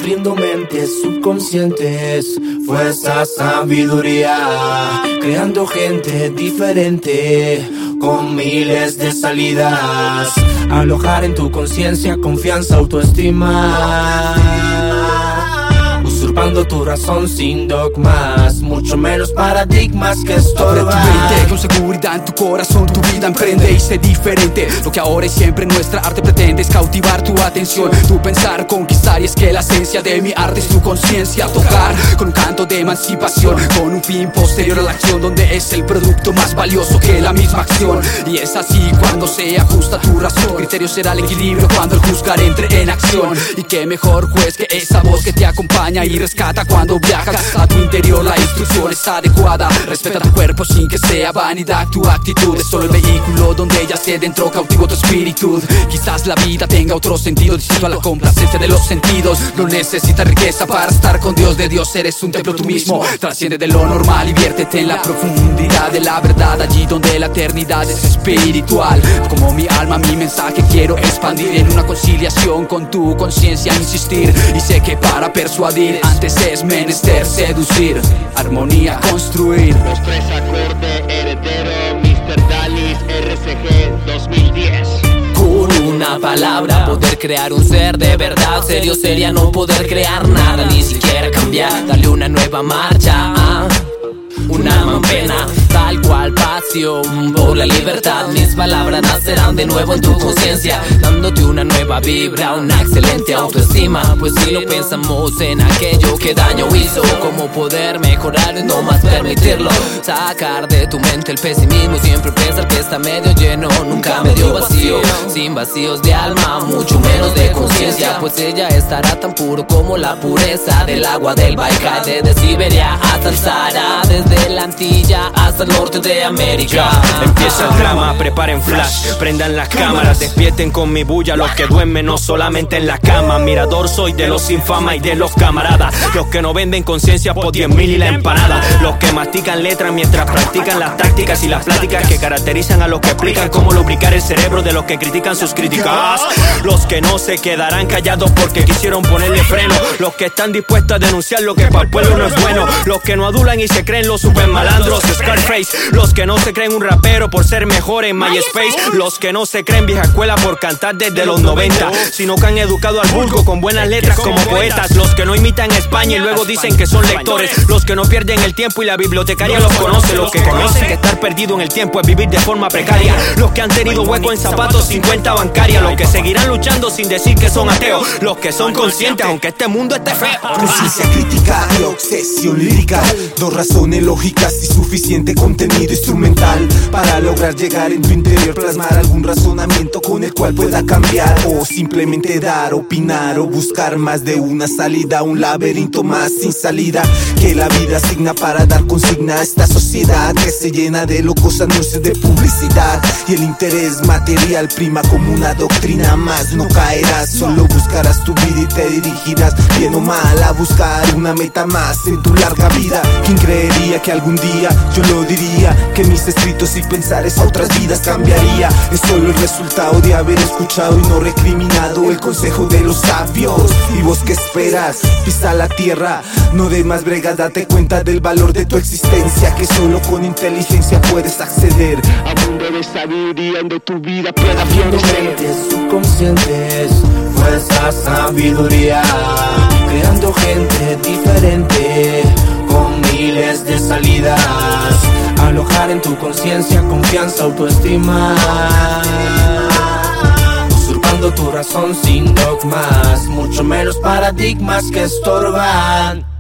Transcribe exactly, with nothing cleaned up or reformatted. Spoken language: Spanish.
abriendo mentes subconscientes, fuerza, sabiduría, creando gente diferente con miles de salidas. Alojar en tu conciencia confianza, autoestima, usurpando tu razón sin dogmas, mucho menos paradigmas que estorban. Abre tu mente con seguridad en tu corazón, tu vida emprende y sé diferente. Lo que ahora y siempre nuestra arte pretende es cautivar tu atención, tu pensar, conquistar. Y es que la esencia de mi arte es tu conciencia, tocar con un canto de emancipación, con un fin posterior a la acción, donde es el producto más valioso que la misma acción. Y es así cuando se ajusta tu razón, tu criterio será el equilibrio cuando el juzgar entre en acción. Y qué mejor juez que esa voz que te acompaña y rescata cuando viajas a tu interior. La instrucción es adecuada, respeta tu cuerpo sin que sea vanidad. Tu actitud es solo el vehículo donde ya se dentro cautivo tu espíritu. Quizás la vida tenga otro sentido distinto a la complacencia de los sentidos. No necesitas riqueza para estar con Dios. De Dios eres un templo tú mismo. Trasciende de lo normal y viértete en la profundidad de la verdad, allí donde la eternidad es espiritual. Como mi alma, mi mensaje quiero expandir en una conciliación con tu conciencia, insistir. Y sé que para persuadir antes es menester seducir, armonía construir. Los tres acordes, heredero, mister Dalis, R C G dos mil diez. Con una palabra poder crear un ser de verdad. Serio sería no poder crear nada, ni siquiera cambiar. Darle una nueva marcha, ah, una mampena, tal cual pasión por la libertad. Mis palabras nacerán de nuevo en tu conciencia, dándote una nueva vibra, una excelente autoestima. Pues si no pensamos en aquello que daño hizo, cómo poder mejorar y no más permitirlo. Sacar de tu mente el pesimismo, siempre pensar que está medio lleno, nunca medio vacío. Sin vacíos de alma, mucho menos de conciencia, pues ella estará tan puro como la pureza del agua del Baikal. Desde Siberia hasta el Sahara, desde la Antilla hasta el norte de América. Empieza el drama, preparen flash, prendan las cámaras, despierten con mi bulla los que duermen no solamente en la cama. Mirador soy de los sin fama y de los camaradas, los que no venden conciencia por diez mil y la empanada, los que mastican letras mientras practican las tácticas y las pláticas que caracterizan a los que explican cómo lubricar el cerebro de los que critican sus críticas, los que no se quedarán callados porque quisieron ponerle freno, los que están dispuestos a denunciar lo que para el pueblo no es bueno, los que no adulan y se creen los super malandros, Scarface, los que no se creen un rapero por ser mejor en MySpace, los que no se creen vieja escuela por cantar desde los noventa, sino que han educado al vulgo con buenas letras como poetas, los que no imitan España y luego dicen que son lectores, los que no pierden el tiempo y la bibliotecaria los conoce, los que conocen que estar perdido en el tiempo es vivir de forma precaria, los que han tenido hueco en zapatos sin cuenta bancaria, los que seguirán luchando sin decir que son ateos, los que son conscientes aunque este mundo esté feo. Conciencia crítica y obsesión lírica, dos razones lógicas y suficiente contenido instrumental para lograr llegar en tu interior, plasmar algún razonamiento con el cual pueda cambiar o simplemente dar, opinar o buscar más de una salida, un laberinto más sin salida que la vida asigna para dar consigna a esta sociedad que se llena de locos anuncios de publicidad y el interés material prima como una doctrina más. No caerás, solo buscarás tu vida y te dirigirás bien o mal a buscar una meta más en tu larga vida. ¿Quién creería que algún día yo lo diría? Que mis escritos y pensares a otras vidas cambiaría. Es solo el resultado de haber escuchado y no recriminado el consejo de los sabios. ¿Y vos qué esperas? Pisa la tierra, no de más bregas, date cuenta del valor de tu existencia, que solo con inteligencia puedes acceder a mundo de sabiduría donde tu vida pueda florecer. Mentes subconscientes, fuerza, sabiduría, creando gente diferente con miles de salidas. Alojar en tu conciencia confianza, autoestima, usurpando tu razón sin dogmas, mucho menos paradigmas que estorban.